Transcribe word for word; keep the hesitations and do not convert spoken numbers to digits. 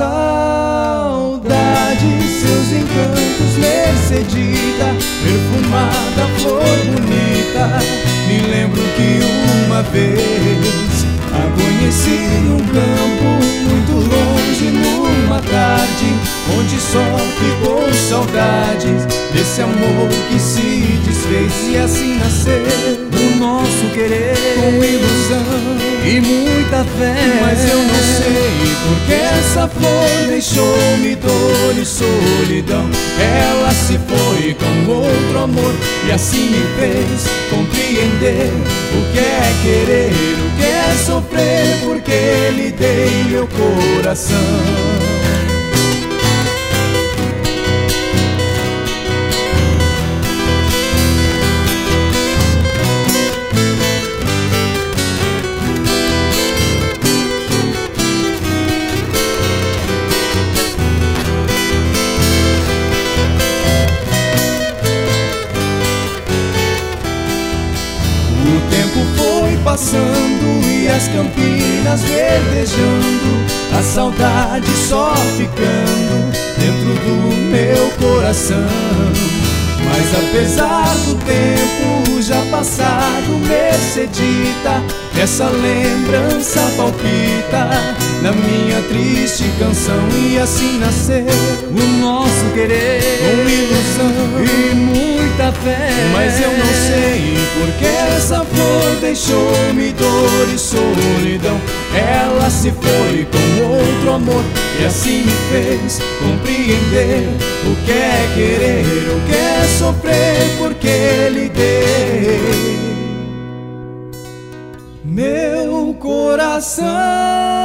saudade, seus encantos, Mercedita, perfumada, flor bonita. Me lembro que uma vez a conheci num campo muito longe, numa tarde onde só ficou saudades desse amor que se desfez. E assim nasceu o nosso querer, com ilusão e muita fé. Mas eu não sei porque essa flor deixou-me dor e solidão. Ela se foi com outro amor e assim me fez compreender o que é querer, o que é sofrer, porque lhe dei meu coração. O tempo foi passando e as campinas verdejando, a saudade só ficando dentro do meu coração. Mas apesar do tempo já passado, Mercedita, essa lembrança palpita na minha triste canção. E assim nasceu o nosso querer, com ilusão e muita fé. Mas eu não sei porque essa flor deixou-me dor e solidão. Ela se foi com outro amor e assim me fez compreender o que é querer, o que é sofrer, porque lhe dei meu coração.